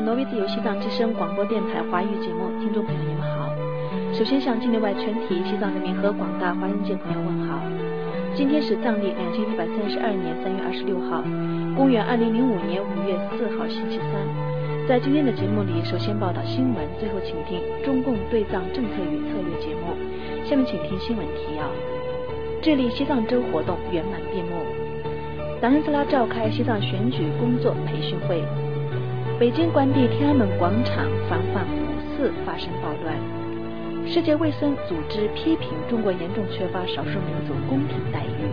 挪威自由西藏之声广播电台华语节目，听众朋友你们好。首先向境内外全体西藏人民和广大华人界朋友问好。今天是藏历2132年3月26号，公元2005年5月4号星期三。在今天的节目里，首先报道新闻，最后请听中共对藏政策与策略节目。下面请听新闻提要。智利西藏周活动圆满闭幕，达仁斯拉召开西藏选举工作培训会。北京关闭天安门广场，防范五四发生暴乱。世界卫生组织批评中国严重缺乏少数民族公平待遇。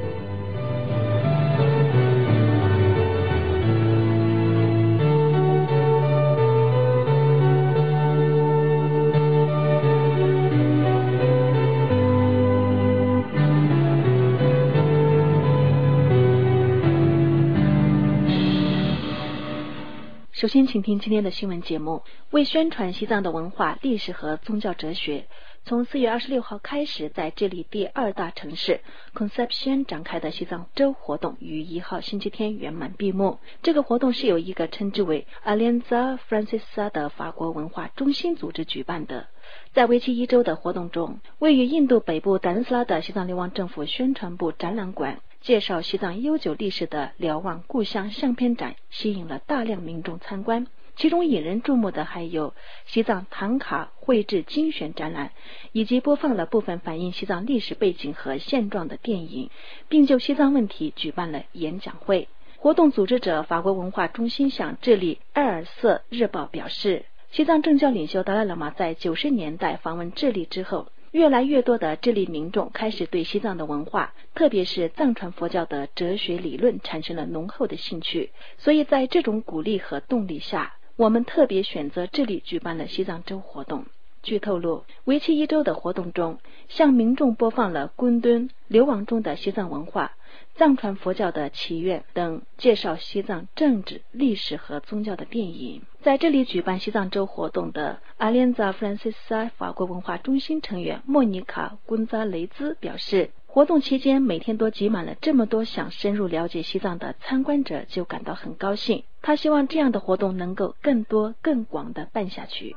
首先请听今天的新闻节目。为宣传西藏的文化、历史和宗教哲学，从4月26号开始，在智利第二大城市 Concepción 展开的西藏周活动于1号星期天圆满闭幕。这个活动是由一个称之为 Alianza Francesa 的法国文化中心组织举办的。在为期1周的活动中，位于印度北部达仁斯拉的西藏流亡政府宣传部展览馆介绍西藏悠久历史的瞭望故乡相片展吸引了大量民众参观，其中引人注目的还有西藏唐卡绘制精选展览，以及播放了部分反映西藏历史背景和现状的电影，并就西藏问题举办了演讲会。活动组织者法国文化中心向智利埃尔瑟日报表示，西藏政教领袖达赖喇嘛在90年代访问智利之后，越来越多的智利民众开始对西藏的文化，特别是藏传佛教的哲学理论产生了浓厚的兴趣。所以在这种鼓励和动力下，我们特别选择智利举办了西藏周活动。据透露，为期1周的活动中，向民众播放了滚敦流亡中的西藏文化、藏传佛教的起源等介绍西藏政治、历史和宗教的电影。在这里举办西藏周活动的 Alianza Francesa 法国文化中心成员莫妮卡·贡扎雷兹表示，活动期间每天都挤满了这么多想深入了解西藏的参观者，就感到很高兴。他希望这样的活动能够更多更广地办下去。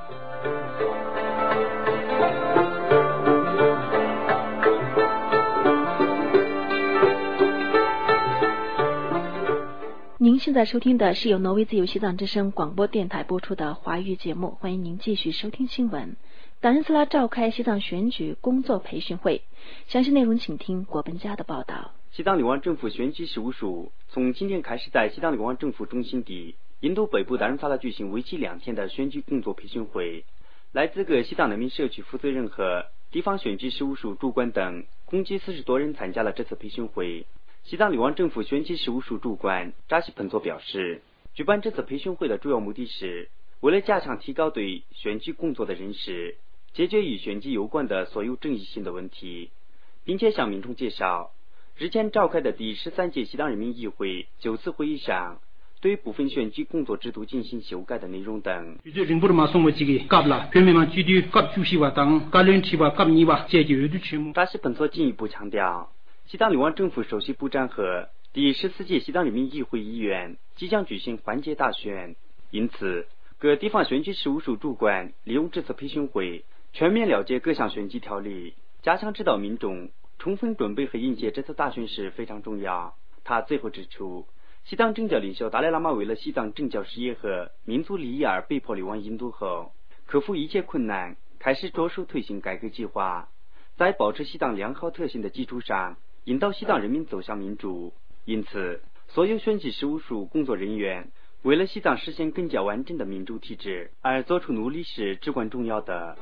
您现在收听的是由挪威自由西藏之声广播电台播出的华语节目，欢迎您继续收听新闻。达仁斯拉召开西藏选举工作培训会，详细内容请听国本家的报道。 西藏流亡政府选举事务署从今天开始在西藏流亡政府中心地印度北部达仁萨拉举行为期2天的选举工作培训会，来自各西藏人民社区负责人和地方选举事务署主管等共计40多人参加了这次培训会。西藏流亡政府选举事务署主管扎西彭佐表示，举办这次培训会的主要目的是为了加强提高对选举工作的认识，解决与选举有关的所有争议性的问题，并且向民众介绍日前召开的第13届西藏人民议会9次会议上对部分选举工作制度进行修改的内容等。扎西彭佐进一步强调，西藏流亡政府首席部长和第14届西藏人民议会议员即将举行换届大选，因此各地方选举事务署主管利用这次培训会全面了解各项选举条例，加强指导民众充分准备和迎接这次大选是非常重要。他最后指出，西藏政教领袖达赖喇嘛为了西藏政教事业和民族利益而被迫流亡印度后，克服一切困难，开始着手推行改革计划，在保持西藏良好特性的基础上引导西藏人民走向民主。因此所有选举事务署工作人员为了西藏实现更加完整的民主体制而做出努力是至关重要的。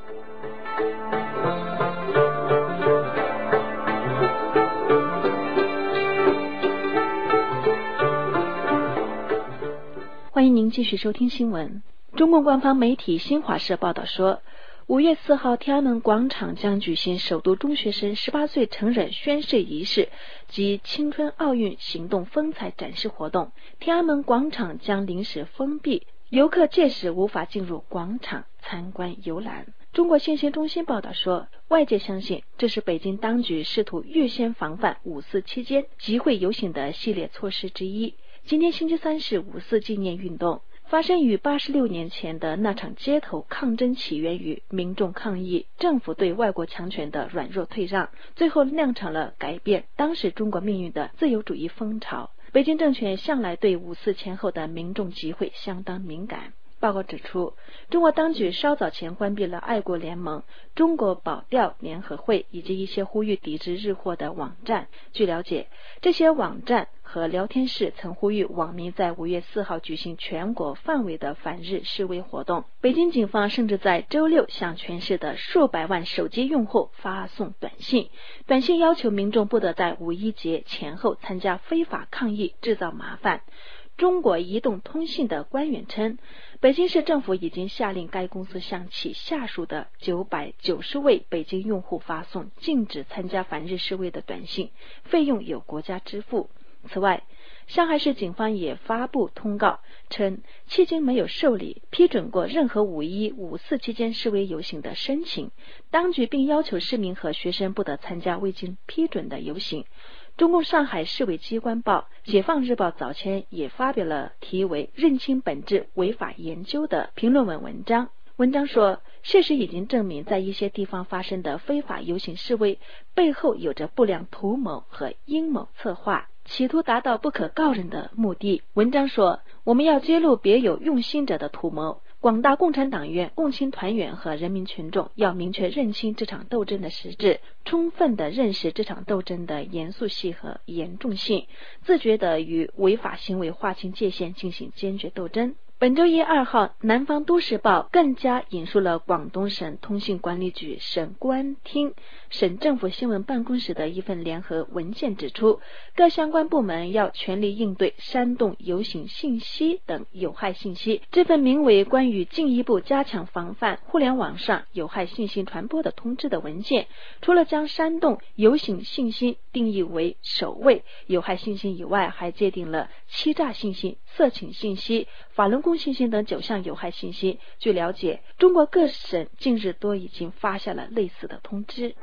欢迎您继续收听新闻。中共官方媒体新华社报道说，5月4号天安门广场将举行首都中学生18岁成人宣誓仪式及青春奥运行动风采展示活动，天安门广场将临时封闭，游客届时无法进入广场参观游览。中国信息中心报道说，外界相信这是北京当局试图预先防范5·4期间集会游行的系列措施之一。今天星期三是5·4纪念运动， 发生于86年前的那场街头抗争起源于民众抗议政府对外国强权的软弱退让，最后酿成了改变当时中国命运的自由主义风潮。北京政权向来对5四前后的民众集会相当敏感。报告指出，中国当局稍早前关闭了爱国联盟、中国保钓联合会以及一些呼吁抵制日货的网站。据了解，这些网站和聊天室曾呼吁网民在5月4号举行全国范围的反日示威活动。北京警方甚至在周六向全市的数百万手机用户发送短信，短信要求民众不得在5·1节前后参加非法抗议，制造麻烦。中国移动通信的官员称，北京市政府已经下令该公司向其下属的990位北京用户发送禁止参加反日示威的短信，费用由国家支付。此外，上海市警方也发布通告称，迄今没有受理批准过任何5·1、5四期间示威游行的申请，当局并要求市民和学生不得参加未经批准的游行。中共上海市委机关报《解放日报》早前也发表了题为《认清本质违法研究》的评论文章。文章说，事实已经证明，在一些地方发生的非法游行示威背后有着不良图谋和阴谋策划，企图达到不可告人的目的。文章说，我们要揭露别有用心者的图谋，广大共产党员、共青团员和人民群众要明确认清这场斗争的实质，充分地认识这场斗争的严肃性和严重性，自觉地与违法行为划清界限，进行坚决斗争。本周1、2号，南方都市报更加引述了广东省通信管理局、省公安厅、省政府新闻办公室的一份联合文件，指出，各相关部门要全力应对煽动游行信息等有害信息。这份名为《关于进一步加强防范互联网上有害信息传播的通知》的文件，除了将煽动游行信息定义为首位有害信息以外，还界定了欺诈信息、色情信息、法轮功信息等9项有害信息。据了解，中国各省近日都已经发下了类似的通知。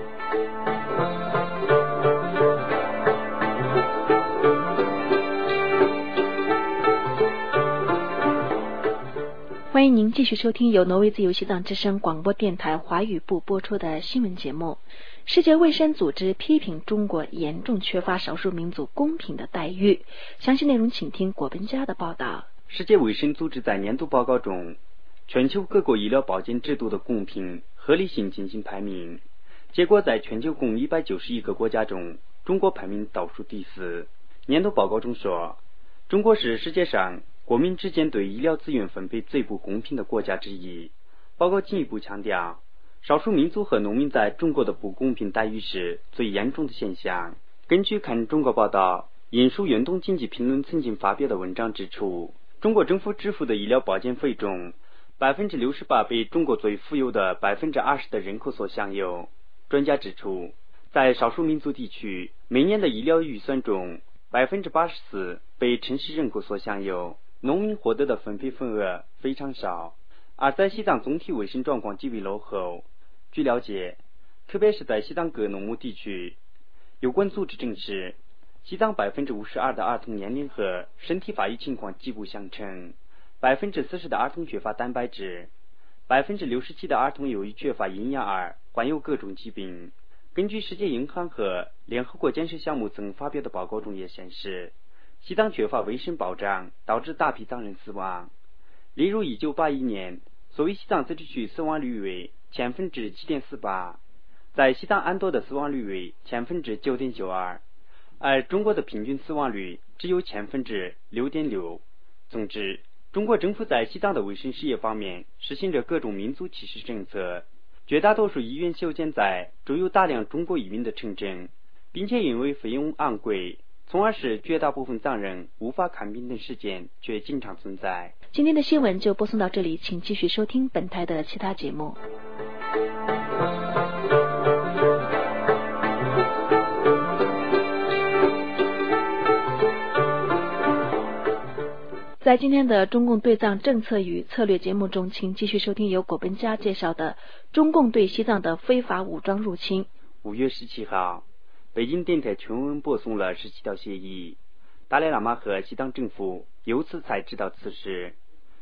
欢迎您继续收听由挪威自由西藏之声广播电台华语部播出的新闻节目。世界卫生组织批评中国严重缺乏少数民族公平的待遇。详细内容请听果本家的报道。 世界卫生组织在年度报告中，全球各国医疗保健制度的公平合理性进行排名，结果在全球共191个国家中，中国排名倒数第4。年度报告中说，中国是世界上国民之间对医疗资源分配最不公平的国家之一。报告进一步强调，少数民族和农民在中国的不公平待遇是最严重的现象。根据看中国报道引述远东经济评论曾经发表的文章指出，中国政府支付的医疗保健费中，68%被中国最富有的20%的人口所享有。专家指出，在少数民族地区，每年的医疗预算中，84%被城市人口所享有，农民获得的分配份额非常少。而在西藏总体卫生状况极为落后。据了解，特别是在西藏各农牧地区，有关组织证实，西藏52%的儿童年龄和身体发育情况极不相称，40%的儿童缺乏蛋白质，67%的儿童由于缺乏营养而患有各种疾病。根据世界银行和联合国建设项目曾发表的报告中也显示，西藏缺乏卫生保障，导致大批藏人死亡。例如1981年，所谓西藏自治区死亡率为7.48%，在西藏安多的死亡率为9.92%，而中国的平均死亡率只有6.6%。总之，中国政府在西藏的卫生事业方面实行着各种民族歧视政策，绝大多数医院修建在驻有大量中国移民的城镇，并且因为费用昂贵，从而使绝大部分藏人无法看病等事件却经常存在。 今天的新闻就播送到这里，请继续收听本台的其他节目。在今天的中共对藏政策与策略节目中，请继续收听由果本家介绍的中共对西藏的非法武装入侵。 5月17号，北京电台全文播送了17条协议，达赖喇嘛和西藏政府由此才知道此事。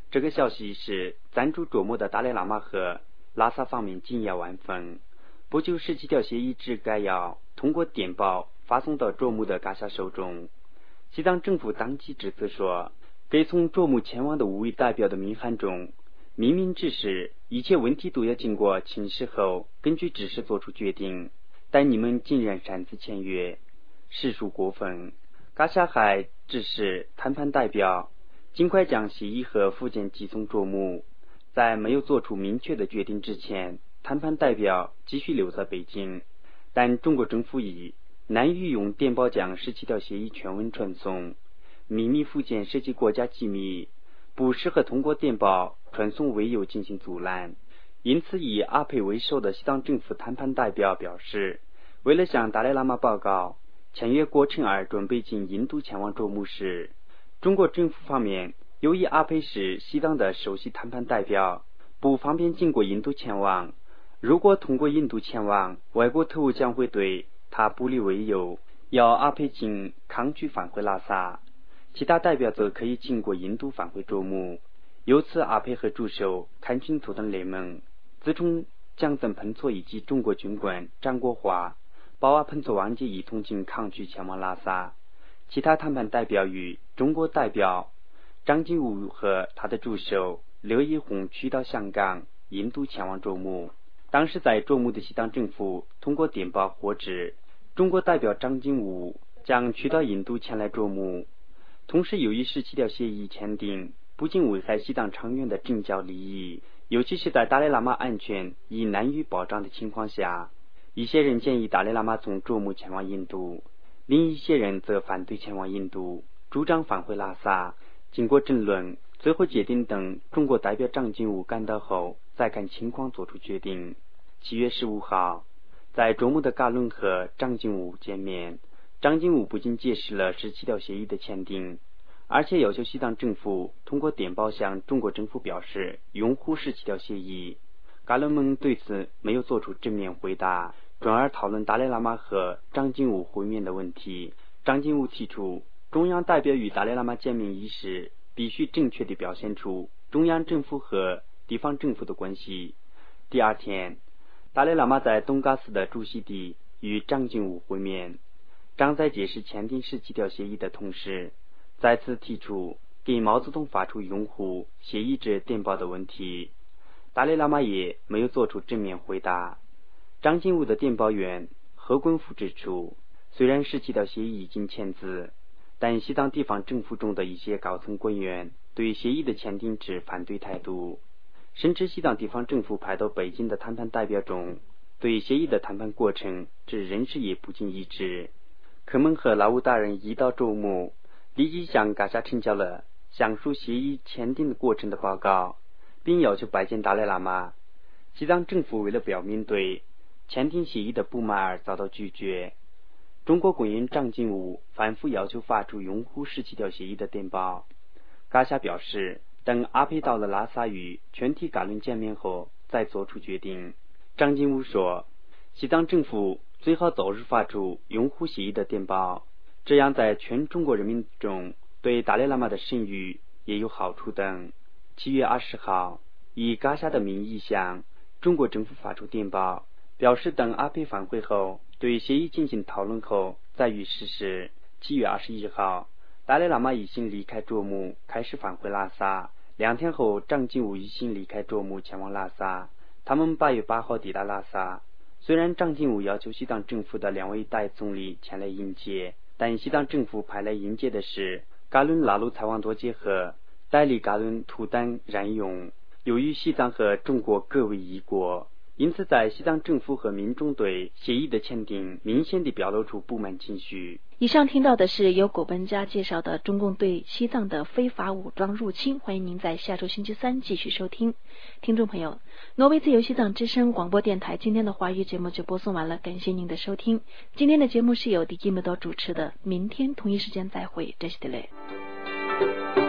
这个消息使赞助卓木的达赖喇嘛和拉萨方面惊讶万分。不久17条协议制概要通过电报发送到卓木的嘎夏手中。西藏政府当即指责说，给从卓木前往的5位代表的名函中明明指示一切问题都要经过请示后根据指示做出决定，但你们竟然擅自签约，实属过分。嘎夏还指示谈判代表尽快将协议和附件寄送卓木，在没有做出明确的决定之前，谈判代表继续留在北京，但中国政府以难于用电报将17条协议全文传送，秘密附件涉及国家机密，不适合通过电报传送为由进行阻拦。因此以阿佩为首的西藏政府谈判代表表示，为了向达赖喇嘛报告签约过程而准备经印度前往卓木时，中国政府方面由于阿佩是西藏的首席谈判代表，不方便经过印度前往，如果通过印度前往，外国特务将会对他不利为由，要阿佩经康居返回拉萨，其他代表则可以经过印度返回卓木。由此阿佩和助手看清图腾联盟，自从江泽喷错以及中国军官张国华、保阿喷错王杰一同经康居前往拉萨，其他谈判代表与中国代表张金武和他的助手刘一红去到香港、印度前往卓木。当时在卓木的西藏政府通过电报获知，中国代表张金武将去到印度前来卓木。同时由于17条协议签订不仅危害西藏长远的政教利益，尤其是在达赖喇嘛安全已难于保障的情况下，一些人建议达赖喇嘛从卓木前往印度，另一些人则反对前往印度，主张返回拉萨。经过争论，最后决定等中国代表张金武赶到后再看情况做出决定。7月15号，在卓木的嘎伦和张金武见面，张金武不仅解释了17条协议的签订，而且要求西藏政府通过电报向中国政府表示拥护17条协议。嘎伦们对此没有做出正面回答，转而讨论达赖喇嘛和张金武会面的问题。张金武提出，中央代表与达赖喇嘛见面一事必须正确地表现出中央政府和地方政府的关系。第二天，达赖喇嘛在东嘎寺的主席地与张金武会面，张在解释签订17条协议的同时，再次提出给毛泽东发出拥护协议之电报的问题。达赖喇嘛也没有做出正面回答。张金武的电报员何坤富指出，虽然17条协议已经签字，但西藏地方政府中的一些高层官员对协议的签订持反对态度，甚至西藏地方政府派到北京的谈判代表中，对协议的谈判过程之人士也不尽一致。克门和拉乌大人一到卓木，立即向嘎夏呈交了详述协议签订的过程的报告，并要求拜见达赖喇嘛。西藏政府为了表明对签订协议的不满而遭到拒绝。中国官员张金武反复要求发出拥护17条协议的电报。嘎夏表示，等阿佩到了拉萨与全体嘎伦见面后再做出决定。张金武说，西藏政府最好早日发出拥护协议的电报，这样在全中国人民中对达赖喇嘛的声誉也有好处等。7月20号，以嘎夏的名义向中国政府发出电报，表示等阿佩返回后对协议进行讨论后再予实施。7月21号，达赖喇嘛一行离开卓木，开始返回拉萨。2天后，张金武一行离开卓木前往拉萨。他们8月8号抵达拉萨。虽然张金武要求西藏政府的2位代总理前来迎接，但西藏政府派来迎接的是嘎伦拉鲁采旺多杰和代理嘎伦图丹冉勇。由于西藏和中国各为一国，因此在西藏政府和民众对协议的签订明显地表露出不满情绪。 以上听到的是由狗本家介绍的中共对西藏的非法武装入侵，欢迎您在下周星期三继续收听。听众朋友，挪威自由西藏之声广播电台今天的华语节目就播送完了，感谢您的收听。今天的节目是由迪基木多主持的，明天同一时间再会，这是的嘞。